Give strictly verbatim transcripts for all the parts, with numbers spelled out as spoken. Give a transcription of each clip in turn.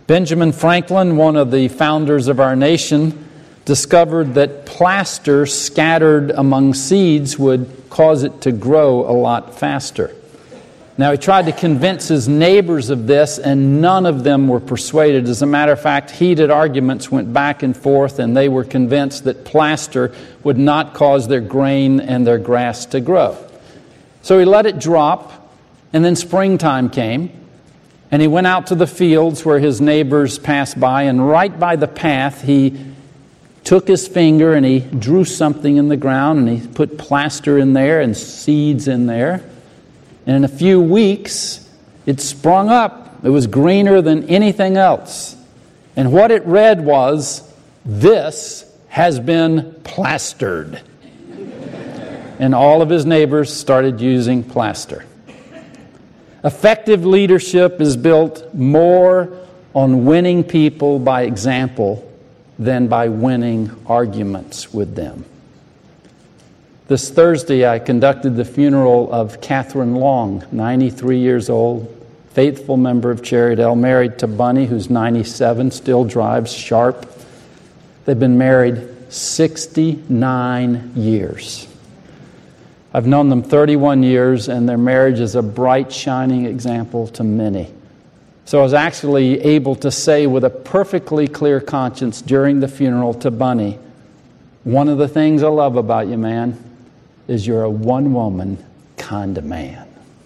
Benjamin Franklin, one of the founders of our nation, discovered that plaster scattered among seeds would cause it to grow a lot faster. Now, he tried to convince his neighbors of this, and none of them were persuaded. As a matter of fact, heated arguments went back and forth, and they were convinced that plaster would not cause their grain and their grass to grow. So he let it drop, and then springtime came, and he went out to the fields where his neighbors passed by, and right by the path, he took his finger and he drew something in the ground, and he put plaster in there and seeds in there. And in a few weeks, it sprung up. It was greener than anything else. And what it read was, "This has been plastered." And all of his neighbors started using plaster. Effective leadership is built more on winning people by example than by winning arguments with them. This Thursday, I conducted the funeral of Catherine Long, ninety-three years old, faithful member of Cherrydale, married to Bunny, who's ninety-seven, still drives sharp. They've been married sixty-nine years. I've known them thirty-one years, and their marriage is a bright, shining example to many. So I was actually able to say with a perfectly clear conscience during the funeral to Bunny, "One of the things I love about you, man, is you're a one-woman kind of man."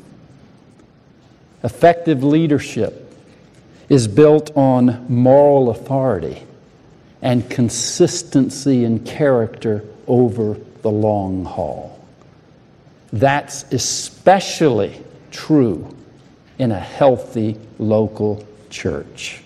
Effective leadership is built on moral authority and consistency in character over the long haul. That's especially true in a healthy local church.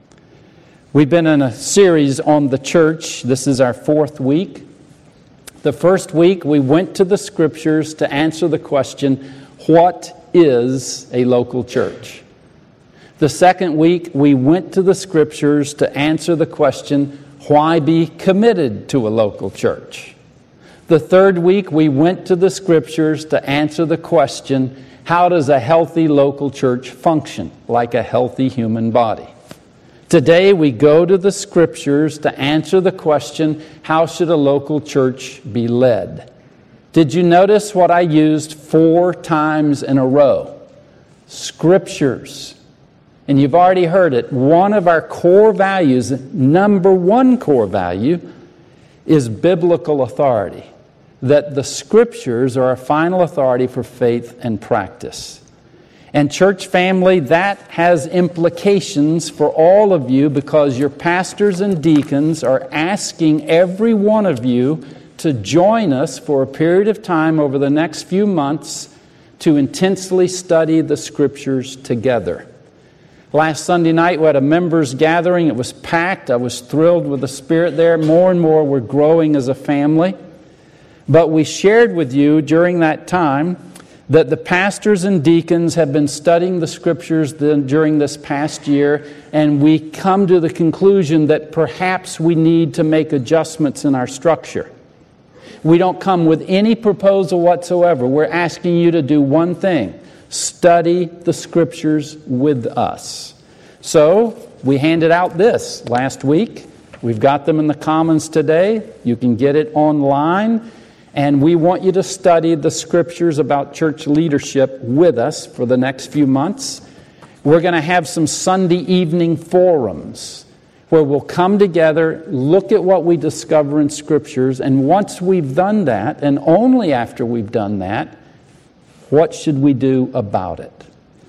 We've been in a series on the church. This is our fourth week. The first week, we went to the Scriptures to answer the question, what is a local church? The second week, we went to the Scriptures to answer the question, why be committed to a local church? The third week, we went to the Scriptures to answer the question, how does a healthy local church function like a healthy human body? Today, we go to the Scriptures to answer the question, how should a local church be led? Did you notice what I used four times in a row? Scriptures. And you've already heard it. One of our core values, number one core value, is biblical authority. That the Scriptures are our final authority for faith and practice. And church family, that has implications for all of you because your pastors and deacons are asking every one of you to join us for a period of time over the next few months to intensely study the Scriptures together. Last Sunday night we had a members gathering. It was packed. I was thrilled with the Spirit there. More and more we're growing as a family. But we shared with you during that time that the pastors and deacons have been studying the Scriptures during this past year, and we come to the conclusion that perhaps we need to make adjustments in our structure. We don't come with any proposal whatsoever. We're asking you to do one thing: study the Scriptures with us. So, we handed out this last week. We've got them in the Commons today. You can get it online. And we want you to study the Scriptures about church leadership with us for the next few months. We're going to have some Sunday evening forums where we'll come together, look at what we discover in Scriptures, and once we've done that, and only after we've done that, what should we do about it?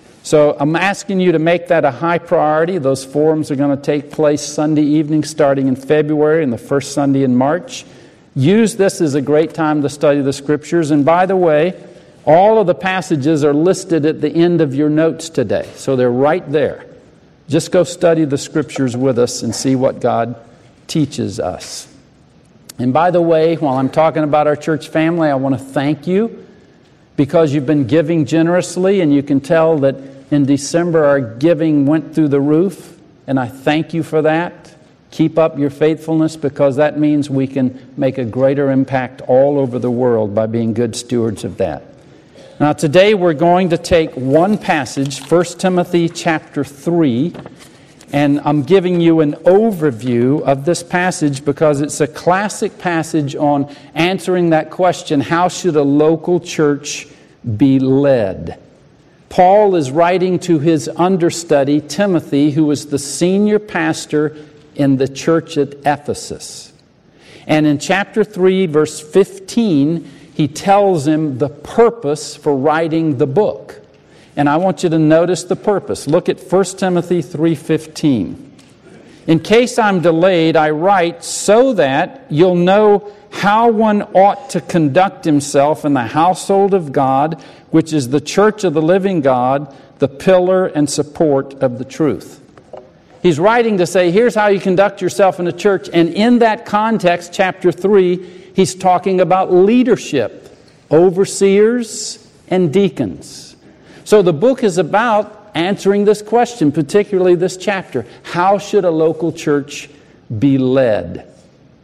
So I'm asking you to make that a high priority. Those forums are going to take place Sunday evening starting in February and the first Sunday in March. Use this as a great time to study the Scriptures. And by the way, all of the passages are listed at the end of your notes today. So they're right there. Just go study the Scriptures with us and see what God teaches us. And by the way, while I'm talking about our church family, I want to thank you because you've been giving generously, and you can tell that in December our giving went through the roof, and I thank you for that. Keep up your faithfulness because that means we can make a greater impact all over the world by being good stewards of that. Now today we're going to take one passage, First Timothy chapter three, And I'm giving you an overview of this passage because it's a classic passage on answering that question, how should a local church be led? Paul is writing to his understudy, Timothy, who was the senior pastor in the church at Ephesus. And in chapter three, verse fifteen, he tells him the purpose for writing the book. And I want you to notice the purpose. Look at First Timothy three fifteen. In case I'm delayed, I write so that you'll know how one ought to conduct himself in the household of God, which is the church of the living God, the pillar and support of the truth. He's writing to say, here's how you conduct yourself in the church. And in that context, chapter three, he's talking about leadership, overseers and deacons. So the book is about answering this question, particularly this chapter. How should a local church be led?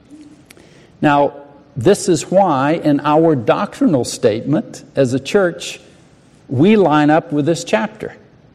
Now, this is why in our doctrinal statement as a church, we line up with this chapter.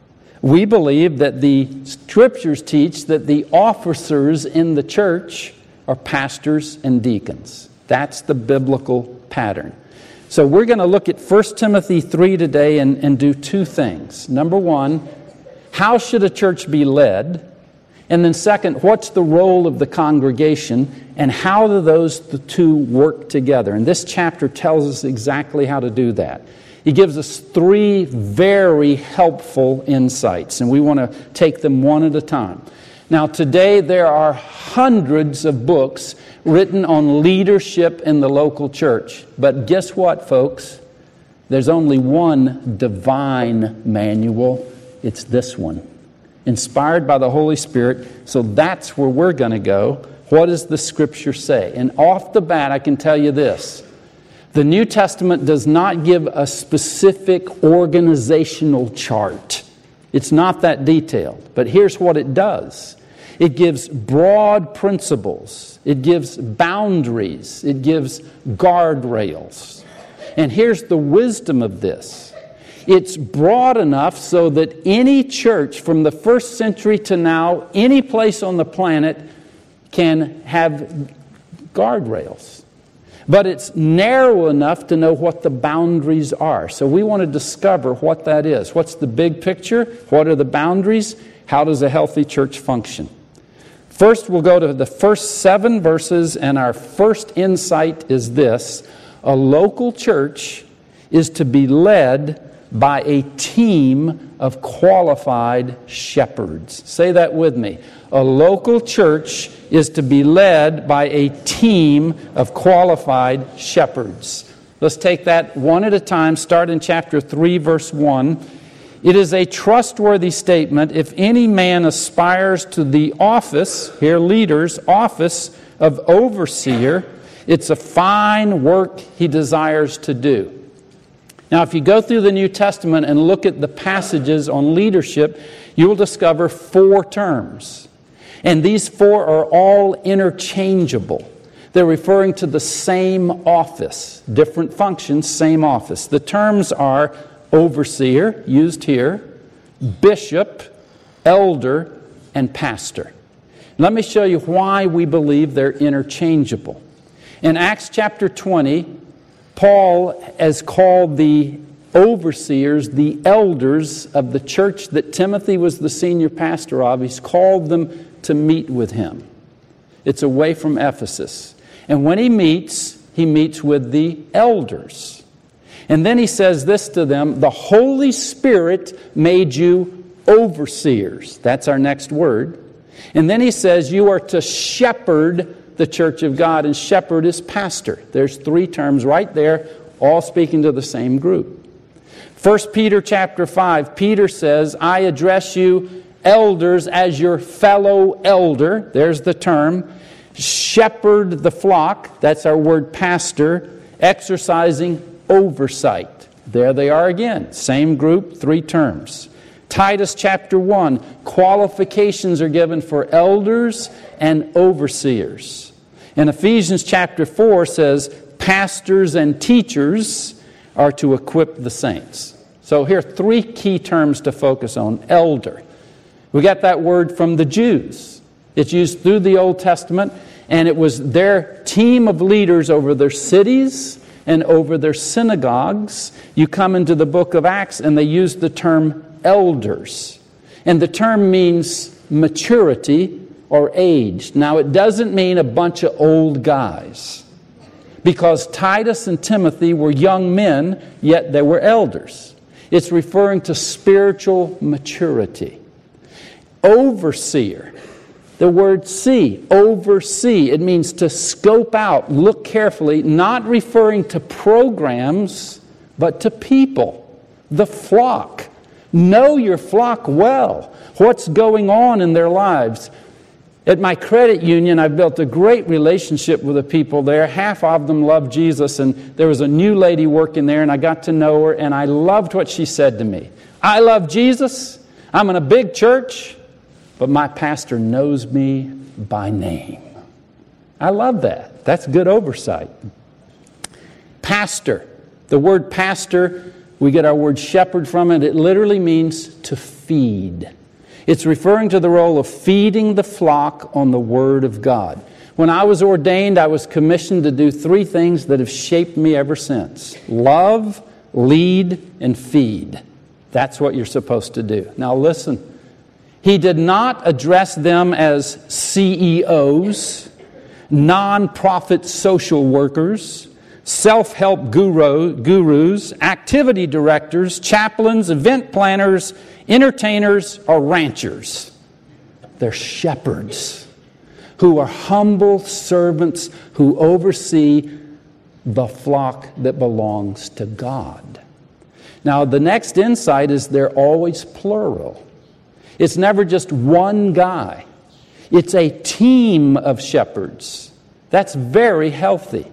We believe that the Scriptures teach that the officers in the church are pastors and deacons. That's the biblical pattern. So we're going to look at First Timothy three today and, and do two things. Number one, how should a church be led? And then second, what's the role of the congregation? And how do those the two work together? And this chapter tells us exactly how to do that. He gives us three very helpful insights, and we want to take them one at a time. Now, today there are hundreds of books written on leadership in the local church. But guess what, folks? There's only one divine manual. It's this one, inspired by the Holy Spirit. So that's where we're going to go. What does the Scripture say? And off the bat, I can tell you this. The New Testament does not give a specific organizational chart. It's not that detailed. But here's what it does. It gives broad principles. It gives boundaries. It gives guardrails. And here's the wisdom of this. It's broad enough so that any church from the first century to now, any place on the planet, can have guardrails. But it's narrow enough to know what the boundaries are. So we want to discover what that is. What's the big picture? What are the boundaries? How does a healthy church function? First, we'll go to the first seven verses, and our first insight is this. A local church is to be led by a team of qualified shepherds. Say that with me. A local church is to be led by a team of qualified shepherds. Let's take that one at a time. Start in chapter three, verse one. It is a trustworthy statement if any man aspires to the office, here leaders, office of overseer, it's a fine work he desires to do. Now, if you go through the New Testament and look at the passages on leadership, you will discover four terms. And these four are all interchangeable. They're referring to the same office, different functions, same office. The terms are overseer, used here, bishop, elder, and pastor. Let me show you why we believe they're interchangeable. In Acts chapter twenty, Paul has called the overseers, the elders of the church that Timothy was the senior pastor of. He's called them to meet with him. It's away from Ephesus. And when he meets, he meets with the elders. And then he says this to them, the Holy Spirit made you overseers. That's our next word. And then he says you are to shepherd the church of God, and shepherd is pastor. There's three terms right there, all speaking to the same group. First Peter chapter five, Peter says, I address you elders as your fellow elder. There's the term. Shepherd the flock, that's our word pastor, exercising oversight. There they are again, same group, three terms. Titus chapter one, qualifications are given for elders and overseers. And Ephesians chapter four says pastors and teachers are to equip the saints. So here are three key terms to focus on. Elder. We got that word from the Jews. It's used through the Old Testament, and it was their team of leaders over their cities and over their synagogues. You come into the book of Acts, and they use the term elders. And the term means maturity or age. Now, it doesn't mean a bunch of old guys, because Titus and Timothy were young men, yet they were elders. It's referring to spiritual maturity. Overseer. The word see, oversee, it means to scope out, look carefully, not referring to programs, but to people, the flock. Know your flock well. What's going on in their lives? At my credit union, I built a great relationship with the people there. Half of them love Jesus, and there was a new lady working there, and I got to know her, and I loved what she said to me. I love Jesus. I'm in a big church, but my pastor knows me by name. I love that. That's good oversight. Pastor. The word pastor, we get our word shepherd from it. It literally means to feed. It's referring to the role of feeding the flock on the Word of God. When I was ordained, I was commissioned to do three things that have shaped me ever since. Love, lead, and feed. That's what you're supposed to do. Now listen. He did not address them as C E Os, non-profit social workers, self-help guru, gurus, activity directors, chaplains, event planners, entertainers, or ranchers. They're shepherds who are humble servants who oversee the flock that belongs to God. Now, the next insight is they're always plural. It's never just one guy. It's a team of shepherds. That's very healthy.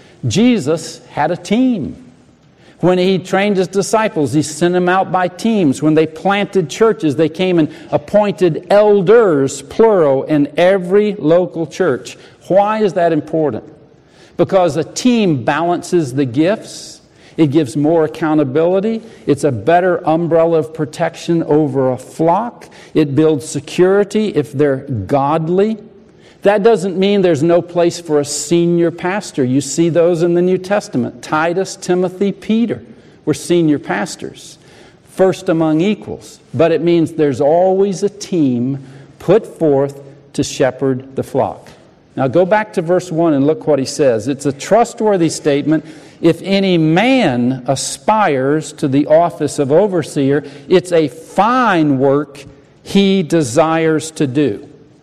Jesus had a team. When he trained his disciples, he sent them out by teams. When they planted churches, they came and appointed elders, plural, in every local church. Why is that important? Because a team balances the gifts. It gives more accountability. It's a better umbrella of protection over a flock. It builds security if they're godly. That doesn't mean there's no place for a senior pastor. You see those in the New Testament. Titus, Timothy, Peter were senior pastors, first among equals. But it means there's always a team put forth to shepherd the flock. Now go back to verse one and look what he says. It's a trustworthy statement. If any man aspires to the office of overseer, it's a fine work he desires to do.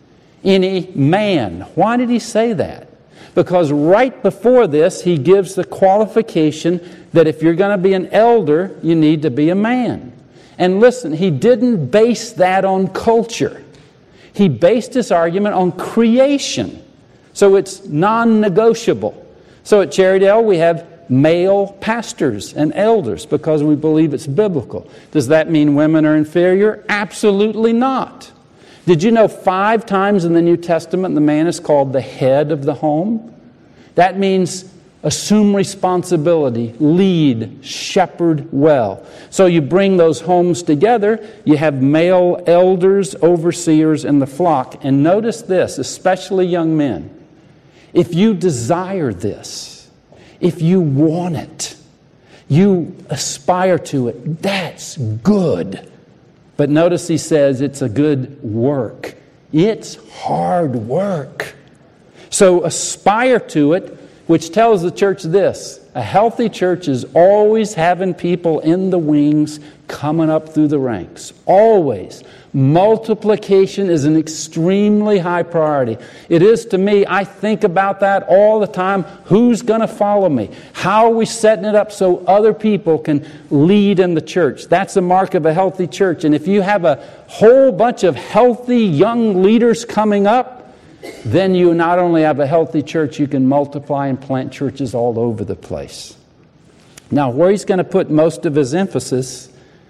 Any man. Why did he say that? Because right before this, he gives the qualification that if you're going to be an elder, you need to be a man. And listen, he didn't base that on culture. He based his argument on creation. So it's non-negotiable. So at Cherrydale, we have male pastors and elders because we believe it's biblical. Does that mean women are inferior? Absolutely not. Did you know five times in the New Testament the man is called the head of the home? That means assume responsibility, lead, shepherd well. So you bring those homes together, you have male elders, overseers in the flock. And notice this, especially young men. If you desire this, if you want it, you aspire to it, that's good. But notice he says it's a good work. It's hard work. So aspire to it, which tells the church this. A healthy church is always having people in the wings coming up through the ranks. Always. Multiplication is an extremely high priority. It is to me. I think about that all the time. Who's going to follow me? How are we setting it up so other people can lead in the church? That's the mark of a healthy church. And if you have a whole bunch of healthy young leaders coming up, then you not only have a healthy church, you can multiply and plant churches all over the place. Now, where he's going to put most of his emphasis,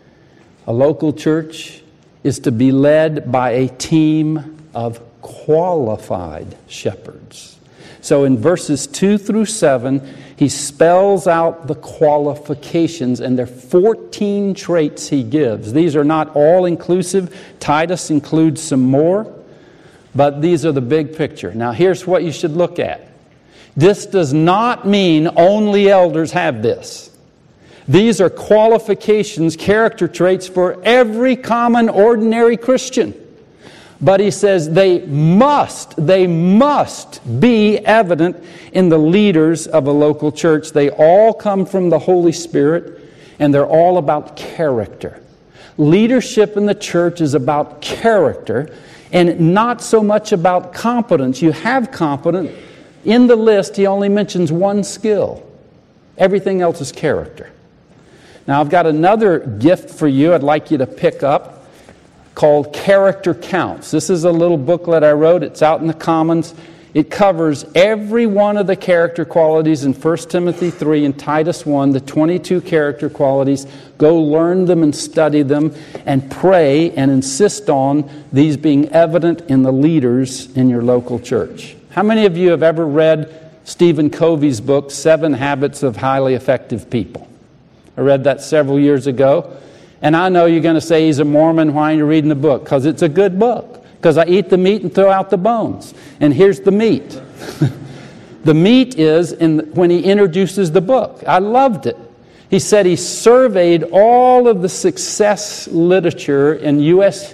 a local church is to be led by a team of qualified shepherds. So in verses two through seven, he spells out the qualifications, and there are fourteen traits he gives. These are not all inclusive. Titus includes some more, but these are the big picture. Now here's what you should look at. This does not mean only elders have this. These are qualifications, character traits for every common, ordinary Christian. But he says they must, they must be evident in the leaders of a local church. They all come from the Holy Spirit, and they're all about character. Leadership in the church is about character, and not so much about competence. You have competence. In the list, he only mentions one skill. Everything else is character. Now, I've got another gift for you I'd like you to pick up, called Character Counts. This is a little booklet I wrote. It's out in the Commons. It covers every one of the character qualities in First Timothy three and Titus one, the twenty-two character qualities. Go learn them and study them and pray and insist on these being evident in the leaders in your local church. How many of you have ever read Stephen Covey's book, Seven Habits of Highly Effective People? I read that several years ago. And I know you're going to say he's a Mormon. Why are you reading the book? Because it's a good book. Because I eat the meat and throw out the bones. And here's the meat. The meat is in when he introduces the book. I loved it. He said he surveyed all of the success literature in U S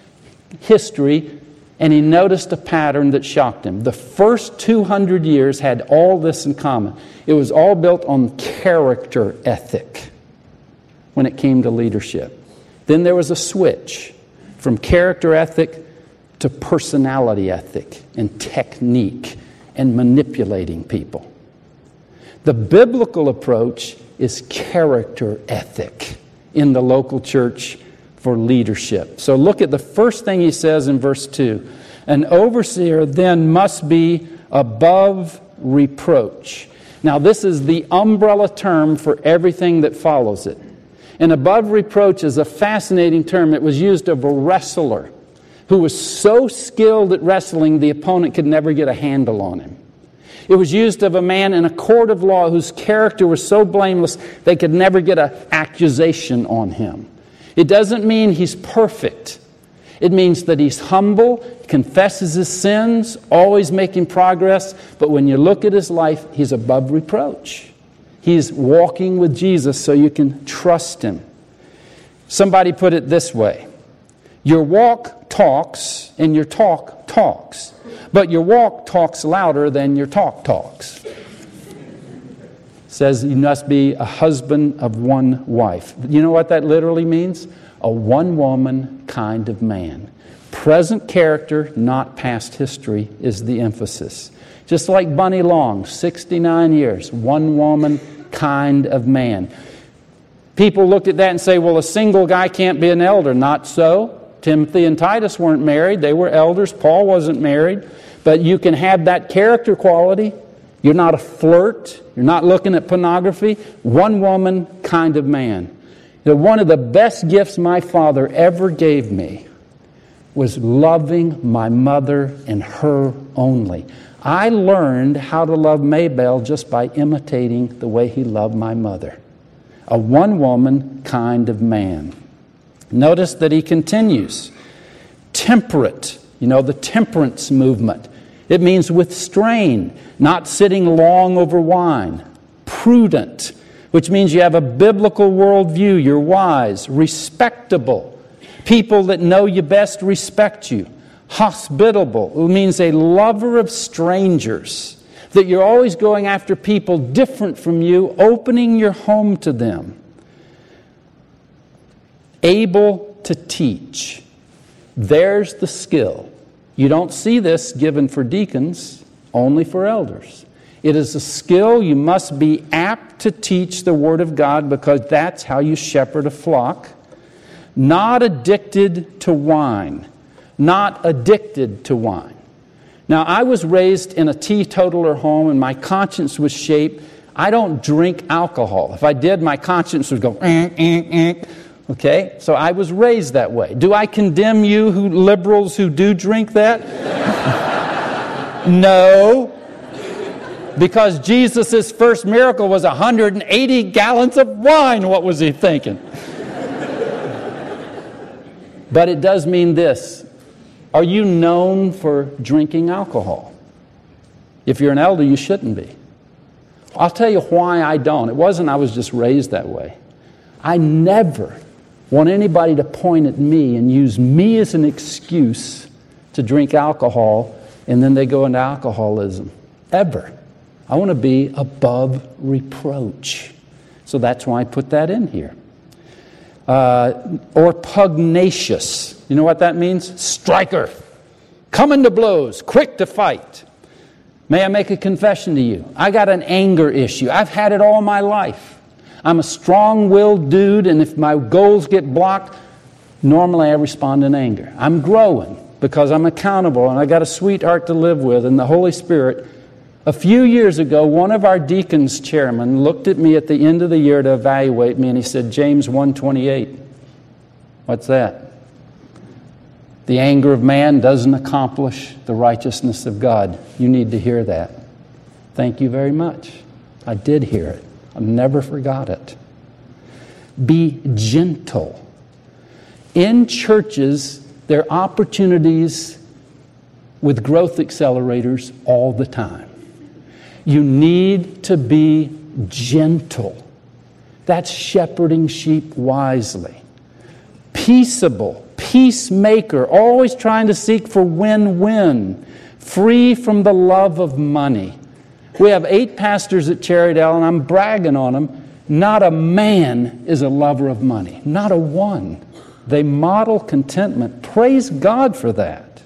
history, and he noticed a pattern that shocked him. The first two hundred years had all this in common. It was all built on character ethic when it came to leadership. Then there was a switch from character ethic to personality ethic and technique and manipulating people. The biblical approach is character ethic in the local church for leadership. So look at the first thing he says in verse two. An overseer then must be above reproach. Now this is the umbrella term for everything that follows it. And above reproach is a fascinating term. It was used of a wrestler who was so skilled at wrestling the opponent could never get a handle on him. It was used of a man in a court of law whose character was so blameless they could never get an accusation on him. It doesn't mean he's perfect. It means that he's humble, confesses his sins, always making progress. But when you look at his life, he's above reproach. He's walking with Jesus so you can trust him. Somebody put it this way. Your walk talks and your talk talks. But your walk talks louder than your talk talks. It says you must be a husband of one wife. You know what that literally means? A one-woman kind of man. Present character, not past history, is the emphasis. Just like Bunny Long, sixty-nine years, one woman kind of man. People looked at that and say, well, a single guy can't be an elder. Not so. Timothy and Titus weren't married. They were elders. Paul wasn't married. But you can have that character quality. You're not a flirt. You're not looking at pornography. One woman kind of man. You know, one of the best gifts my father ever gave me was loving my mother and her only. I learned how to love Maybelle just by imitating the way he loved my mother. A one-woman kind of man. Notice that he continues. Temperate. You know, the temperance movement. It means with strain, not sitting long over wine. Prudent, which means you have a biblical worldview. You're wise. Respectable. People that know you best respect you. Hospitable, it means a lover of strangers, that you're always going after people different from you, opening your home to them. Able to teach. There's the skill. You don't see this given for deacons, only for elders. It is a skill. You must be apt to teach the Word of God because that's how you shepherd a flock. Not addicted to wine. Not addicted to wine. Now, I was raised in a teetotaler home and my conscience was shaped. I don't drink alcohol. If I did, my conscience would go, eh, eh, eh. Okay? So I was raised that way. Do I condemn you who liberals who do drink that? No. Because Jesus' first miracle was one hundred eighty gallons of wine. What was he thinking? But it does mean this. Are you known for drinking alcohol? If you're an elder, you shouldn't be. I'll tell you why I don't. It wasn't I was just raised that way. I never want anybody to point at me and use me as an excuse to drink alcohol, and then they go into alcoholism. Ever. I want to be above reproach. So that's why I put that in here. Uh, or pugnacious. You know what that means? Striker. Coming to blows. Quick to fight. May I make a confession to you? I got an anger issue. I've had it all my life. I'm a strong-willed dude, and if my goals get blocked, normally I respond in anger. I'm growing because I'm accountable, and I got a sweetheart to live with, and the Holy Spirit. A few years ago, one of our deacons chairmen looked at me at the end of the year to evaluate me, and he said, James one twenty-eight. What's that? The anger of man doesn't accomplish the righteousness of God. You need to hear that. Thank you very much. I did hear it. I never forgot it. Be gentle. In churches, there are opportunities with growth accelerators all the time. You need to be gentle. That's shepherding sheep wisely. Peaceable. Peacemaker, always trying to seek for win-win, free from the love of money. We have eight pastors at Cherrydale, and I'm bragging on them. Not a man is a lover of money. Not a one. They model contentment. Praise God for that.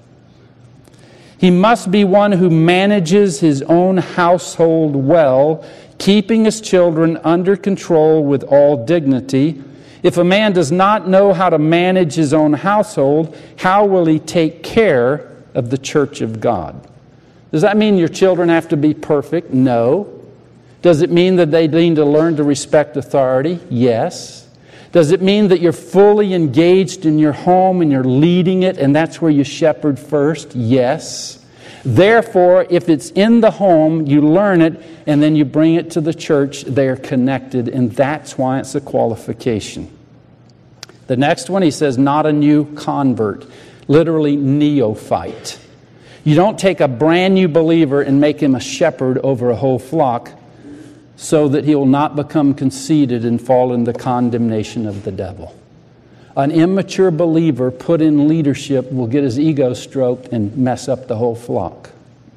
He must be one who manages his own household well, keeping his children under control with all dignity. If a man does not know how to manage his own household, how will he take care of the church of God? Does that mean your children have to be perfect? No. Does it mean that they need to learn to respect authority? Yes. Does it mean that you're fully engaged in your home and you're leading it and that's where you shepherd first? Yes. Therefore, if it's in the home, you learn it and then you bring it to the church. They're connected, and that's why it's a qualification. The next one, he says, not a new convert, literally neophyte. You don't take a brand new believer and make him a shepherd over a whole flock so that he will not become conceited and fall in the condemnation of the devil. An immature believer put in leadership will get his ego stroked and mess up the whole flock.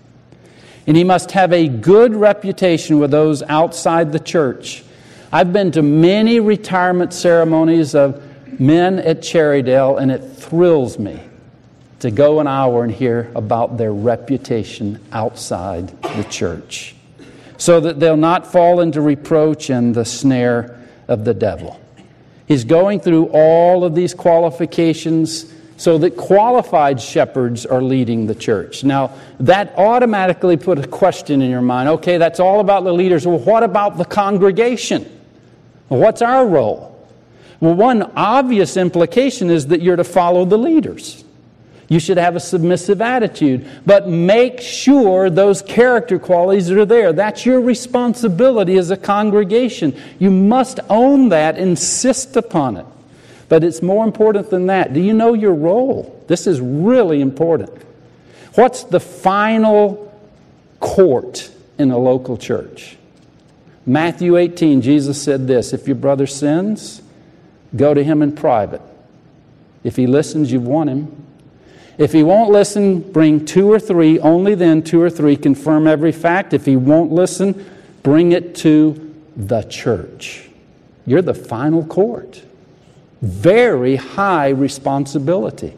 And he must have a good reputation with those outside the church. I've been to many retirement ceremonies of men at Cherrydale, and it thrills me to go an hour and hear about their reputation outside the church, so that they'll not fall into reproach and the snare of the devil. He's going through all of these qualifications so that qualified shepherds are leading the church. Now, that automatically put a question in your mind. Okay, that's all about the leaders. Well, what about the congregation? Well, what's our role? Well, one obvious implication is that you're to follow the leaders. You should have a submissive attitude, but make sure those character qualities are there. That's your responsibility as a congregation. You must own that, insist upon it. But it's more important than that. Do you know your role? This is really important. What's the final court in a local church? Matthew eighteen, Jesus said this, if your brother sins, go to him in private. If he listens, you've won him. If he won't listen, bring two or three. Only then two or three confirm every fact. If he won't listen, bring it to the church. You're the final court. Very high responsibility.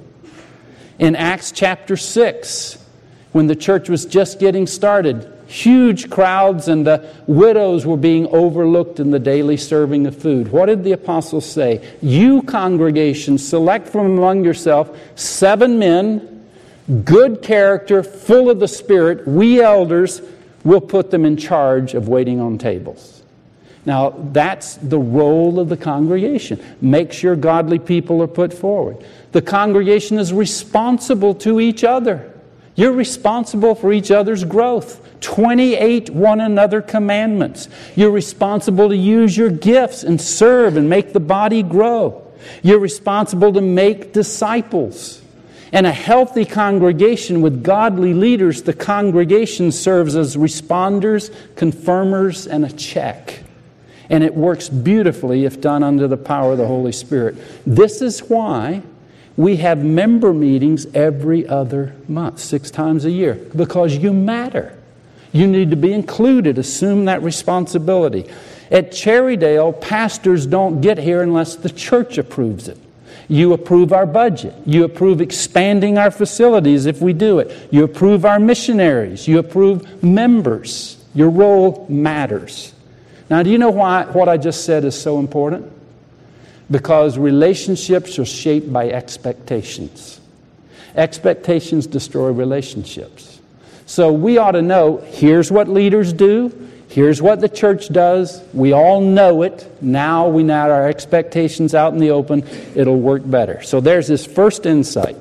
In Acts chapter six, when the church was just getting started, huge crowds and the widows were being overlooked in the daily serving of food. What did the apostles say? You, congregation, select from among yourself seven men, good character, full of the Spirit. We elders will put them in charge of waiting on tables. Now, that's the role of the congregation. Make sure godly people are put forward. The congregation is responsible to each other. You're responsible for each other's growth. twenty-eight one another commandments. You're responsible to use your gifts and serve and make the body grow. You're responsible to make disciples. And a healthy congregation with godly leaders, the congregation serves as responders, confirmers, and a check. And it works beautifully if done under the power of the Holy Spirit. This is why we have member meetings every other month, six times a year, because you matter. You need to be included. Assume that responsibility. At Cherrydale, pastors don't get here unless the church approves it. You approve our budget. You approve expanding our facilities if we do it. You approve our missionaries. You approve members. Your role matters. Now, do you know why what I just said is so important? Because relationships are shaped by expectations. Expectations destroy relationships. So we ought to know, here's what leaders do. Here's what the church does. We all know it. Now we know our expectations out in the open. It'll work better. So there's this first insight.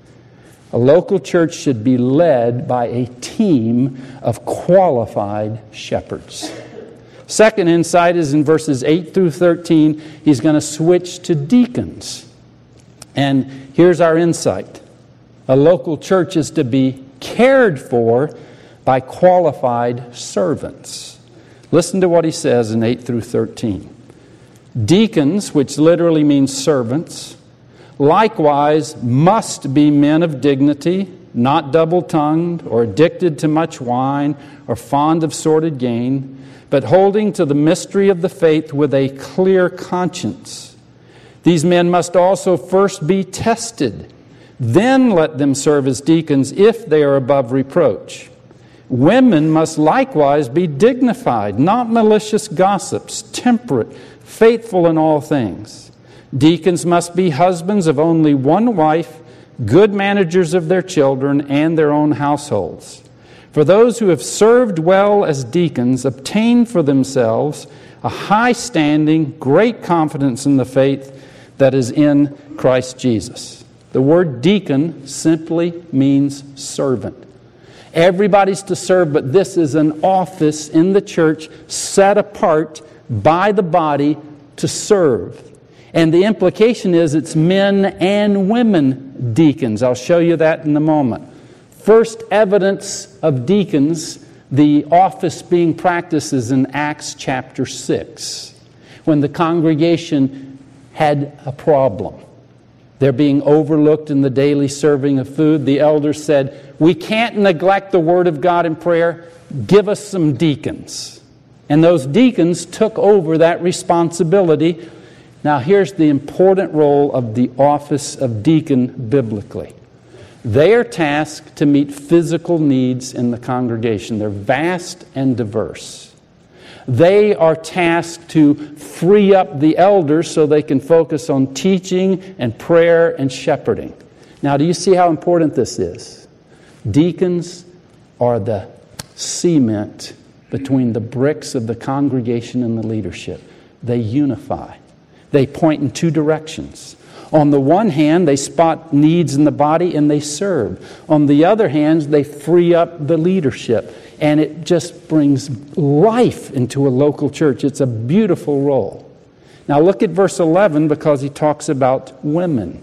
A local church should be led by a team of qualified shepherds. Second insight is in verses eight through thirteen. He's going to switch to deacons. And here's our insight. A local church is to be cared for by qualified servants. Listen to what he says in eight through thirteen. Deacons, which literally means servants, likewise must be men of dignity, not double-tongued or addicted to much wine or fond of sordid gain, but holding to the mystery of the faith with a clear conscience. These men must also first be tested. Then let them serve as deacons if they are above reproach. Women must likewise be dignified, not malicious gossips, temperate, faithful in all things. Deacons must be husbands of only one wife, good managers of their children and their own households. For those who have served well as deacons obtain for themselves a high standing, great confidence in the faith that is in Christ Jesus. The word deacon simply means servant. Everybody's to serve, but this is an office in the church set apart by the body to serve. And the implication is it's men and women deacons. I'll show you that in a moment. First evidence of deacons, the office being practiced, is in Acts chapter six, when the congregation had a problem. They're being overlooked in the daily serving of food. The elders said, we can't neglect the Word of God in prayer. Give us some deacons. And those deacons took over that responsibility. Now here's the important role of the office of deacon biblically. They are tasked to meet physical needs in the congregation. They're vast and diverse. They are tasked to free up the elders so they can focus on teaching and prayer and shepherding. Now, do you see how important this is? Deacons are the cement between the bricks of the congregation and the leadership. They unify. They point in two directions. On the one hand, they spot needs in the body and they serve. On the other hand, they free up the leadership. And it just brings life into a local church. It's a beautiful role. Now look at verse eleven, because he talks about women.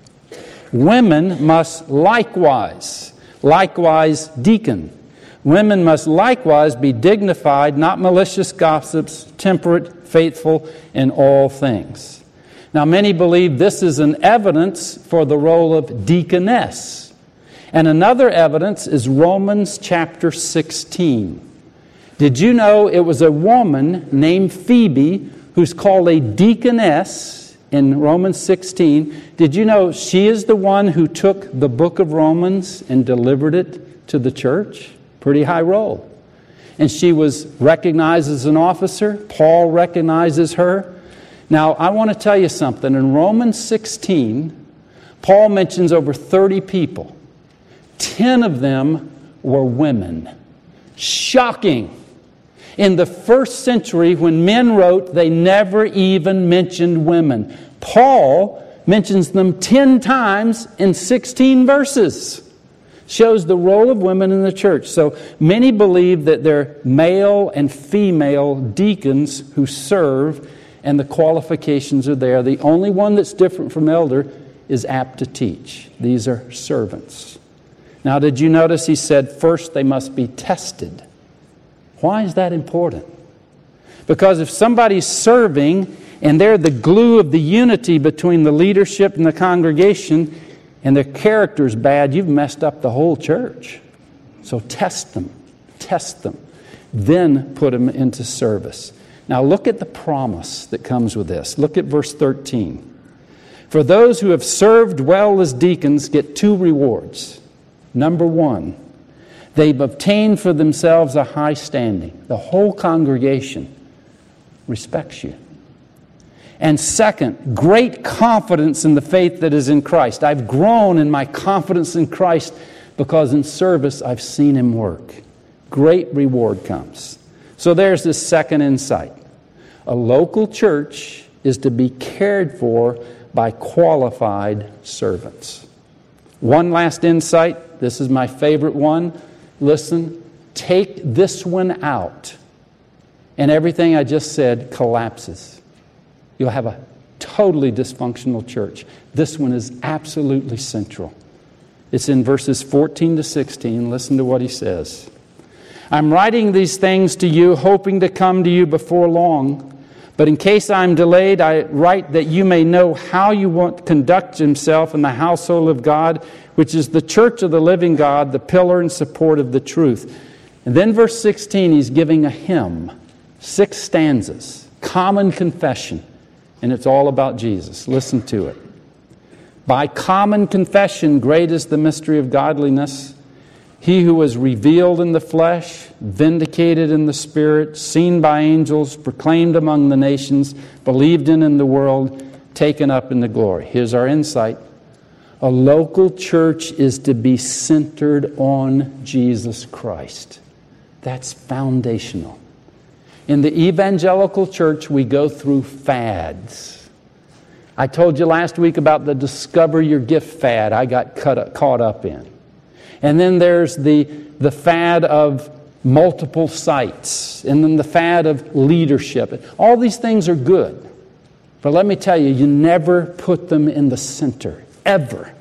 Women must likewise, likewise deacon. Women must likewise be dignified, not malicious gossips, temperate, faithful in all things. Now many believe this is an evidence for the role of deaconess. And another evidence is Romans chapter sixteen. Did you know it was a woman named Phoebe who's called a deaconess in Romans sixteen? Did you know she is the one who took the book of Romans and delivered it to the church? Pretty high role. And she was recognized as an officer. Paul recognizes her. Now, I want to tell you something. In Romans sixteen, Paul mentions over thirty people. Ten of them were women. Shocking. In the first century, when men wrote, they never even mentioned women. Paul mentions them ten times in sixteen verses. Shows the role of women in the church. So many believe that they're male and female deacons who serve, and the qualifications are there. The only one that's different from elder is apt to teach. These are servants. Now, did you notice he said first they must be tested? Why is that important? Because if somebody's serving and they're the glue of the unity between the leadership and the congregation, and their character's bad, you've messed up the whole church. So test them. Test them. Then put them into service. Now look at the promise that comes with this. Look at verse thirteen. For those who have served well as deacons get two rewards. Number one, they've obtained for themselves a high standing. The whole congregation respects you. And second, great confidence in the faith that is in Christ. I've grown in my confidence in Christ because in service I've seen Him work. Great reward comes. So there's this second insight. A local church is to be cared for by qualified servants. One last insight. This is my favorite one. Listen, take this one out, and everything I just said collapses. You'll have a totally dysfunctional church. This one is absolutely central. It's in verses fourteen to sixteen. Listen to what he says. I'm writing these things to you, hoping to come to you before long. But in case I'm delayed, I write that you may know how you want to conduct himself in the household of God, which is the church of the living God, the pillar and support of the truth. And then verse sixteen, he's giving a hymn. Six stanzas. Common confession. And it's all about Jesus. Listen to it. By common confession, great is the mystery of godliness. He who was revealed in the flesh, vindicated in the Spirit, seen by angels, proclaimed among the nations, believed in in the world, taken up into glory. Here's our insight. A local church is to be centered on Jesus Christ. That's foundational. In the evangelical church, we go through fads. I told you last week about the discover your gift fad I got cut up, caught up in. And then there's the, the fad of multiple sites. And then the fad of leadership. All these things are good. But let me tell you, you never put them in the center. Ever.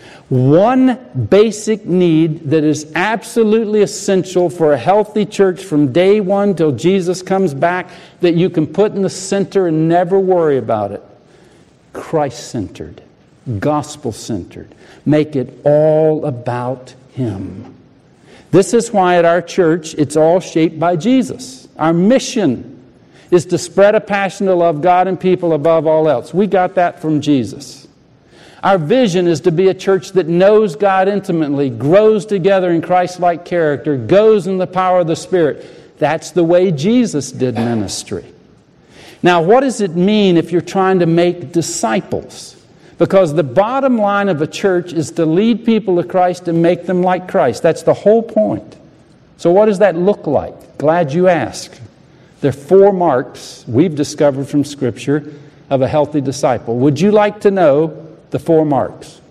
One basic need that is absolutely essential for a healthy church from day one till Jesus comes back that you can put in the center and never worry about it. Christ-centered. Gospel-centered. Make it all about Him. This is why at our church it's all shaped by Jesus. Our mission is to spread a passion to love God and people above all else. We got that from Jesus. Our vision is to be a church that knows God intimately, grows together in Christ-like character, goes in the power of the Spirit. That's the way Jesus did ministry. Now, what does it mean if you're trying to make disciples? Because the bottom line of a church is to lead people to Christ and make them like Christ. That's the whole point. So what does that look like? Glad you asked. There are four marks we've discovered from Scripture of a healthy disciple. Would you like to know the four marks?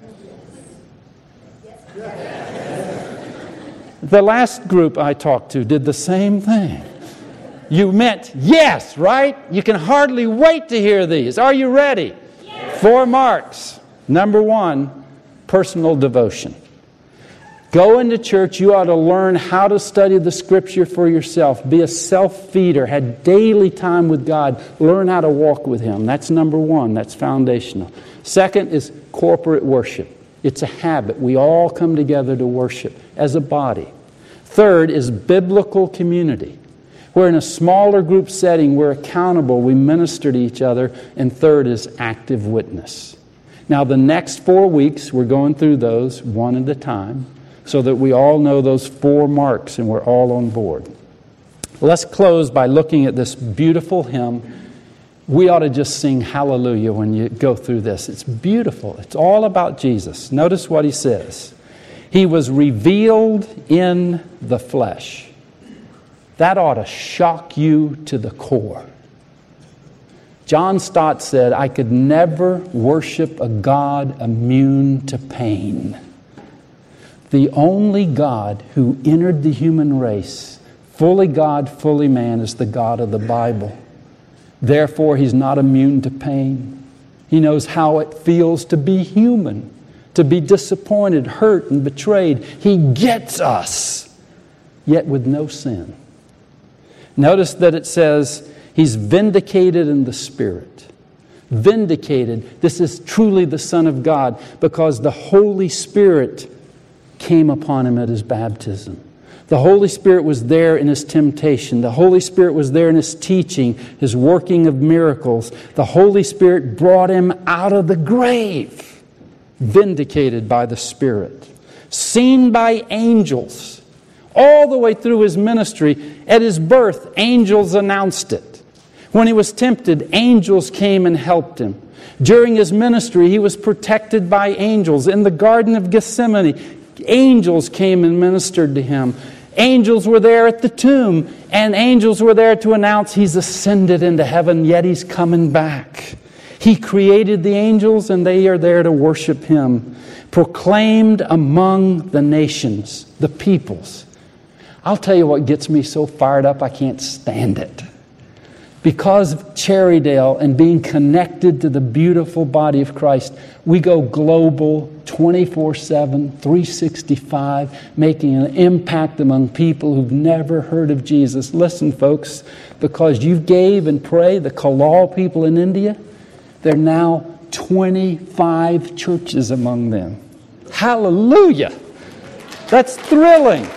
The last group I talked to did the same thing. You meant yes, right? You can hardly wait to hear these. Are you ready? Yes. Four marks. Number one, personal devotion. Go into church, you ought to learn how to study the Scripture for yourself. Be a self-feeder. Have daily time with God. Learn how to walk with Him. That's number one. That's foundational. Second is corporate worship. It's a habit. We all come together to worship as a body. Third is biblical community. We're in a smaller group setting. We're accountable. We minister to each other. And third is active witness. Now, the next four weeks, we're going through those one at a time so that we all know those four marks and we're all on board. Let's close by looking at this beautiful hymn. We ought to just sing hallelujah when you go through this. It's beautiful. It's all about Jesus. Notice what he says. He was revealed in the flesh. That ought to shock you to the core. John Stott said, I could never worship a God immune to pain. The only God who entered the human race, fully God, fully man, is the God of the Bible. Therefore, He's not immune to pain. He knows how it feels to be human, to be disappointed, hurt, and betrayed. He gets us, yet with no sin. Notice that it says He's vindicated in the Spirit. Vindicated. This is truly the Son of God because the Holy Spirit came upon Him at His baptism. The Holy Spirit was there in His temptation. The Holy Spirit was there in His teaching, His working of miracles. The Holy Spirit brought Him out of the grave, vindicated by the Spirit, seen by angels. All the way through His ministry, at His birth, angels announced it. When He was tempted, angels came and helped Him. During His ministry, He was protected by angels. In the Garden of Gethsemane, angels came and ministered to Him. Angels were there at the tomb, and angels were there to announce He's ascended into heaven, yet He's coming back. He created the angels, and they are there to worship Him. Proclaimed among the nations, the peoples. I'll tell you what gets me so fired up, I can't stand it. Because of Cherrydale and being connected to the beautiful body of Christ, we go global twenty-four seven, three sixty-five, making an impact among people who've never heard of Jesus. Listen, folks, because you gave and prayed, the Kalal people in India, there are now twenty-five churches among them. Hallelujah! That's thrilling.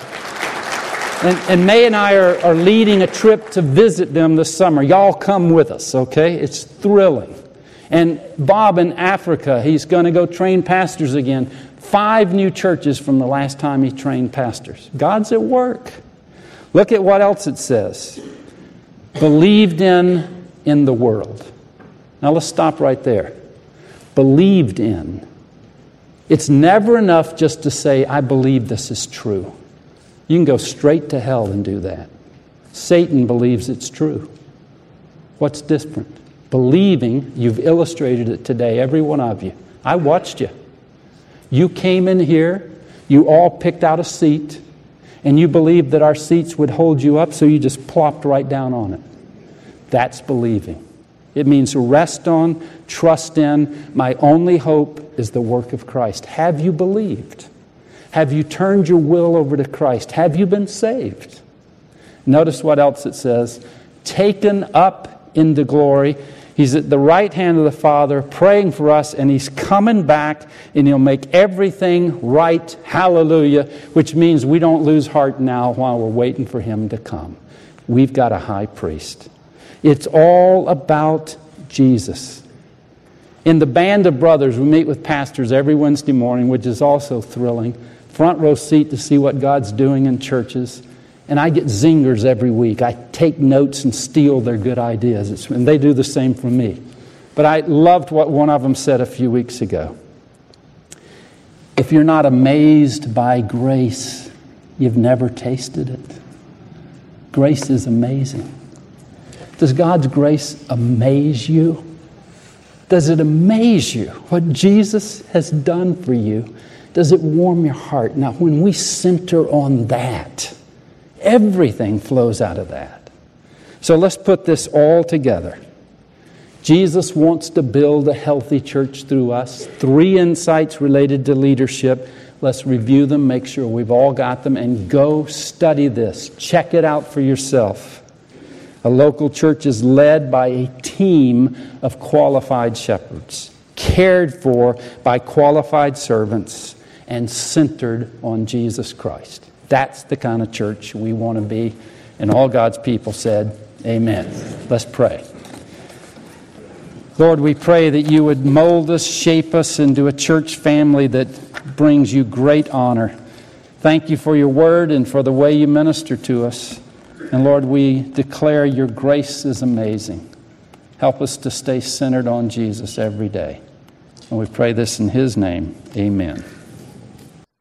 And, and May and I are, are leading a trip to visit them this summer. Y'all come with us, okay? It's thrilling. And Bob in Africa, he's going to go train pastors again. Five new churches from the last time he trained pastors. God's at work. Look at what else it says. Believed in in the world. Now let's stop right there. Believed in. It's never enough just to say, I believe this is true. You can go straight to hell and do that. Satan believes it's true. What's different? Believing, you've illustrated it today, every one of you. I watched you. You came in here, you all picked out a seat, and you believed that our seats would hold you up, so you just plopped right down on it. That's believing. It means rest on, trust in. My only hope is the work of Christ. Have you believed? Have you turned your will over to Christ? Have you been saved? Notice what else it says. Taken up into glory. He's at the right hand of the Father praying for us, and He's coming back, and He'll make everything right. Hallelujah. Which means we don't lose heart now while we're waiting for Him to come. We've got a high priest. It's all about Jesus. In the Band of Brothers, we meet with pastors every Wednesday morning, which is also thrilling. Front row seat to see what God's doing in churches. And I get zingers every week. I take notes and steal their good ideas. It's, and they do the same from me. But I loved what one of them said a few weeks ago. If you're not amazed by grace, you've never tasted it. Grace is amazing. Does God's grace amaze you? Does it amaze you what Jesus has done for you? Does it warm your heart? Now, when we center on that, everything flows out of that. So let's put this all together. Jesus wants to build a healthy church through us. Three insights related to leadership. Let's review them, make sure we've all got them, and go study this. Check it out for yourself. A local church is led by a team of qualified shepherds, cared for by qualified servants, and centered on Jesus Christ. That's the kind of church we want to be. And all God's people said, amen. Let's pray. Lord, we pray that you would mold us, shape us into a church family that brings you great honor. Thank you for your word and for the way you minister to us. And Lord, we declare your grace is amazing. Help us to stay centered on Jesus every day. And we pray this in His name. Amen.